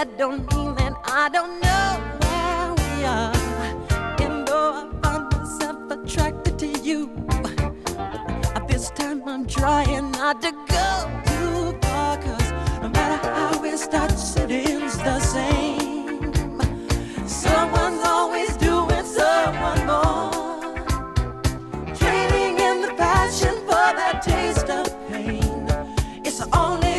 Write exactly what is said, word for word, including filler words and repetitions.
that don't mean that I don't know where we are. And though I find myself attracted to you, at this time I'm trying not to go too far, 'cause no matter how we start, it's the same. Someone's always doing someone more, trading in the passion for that taste of pain. It's the only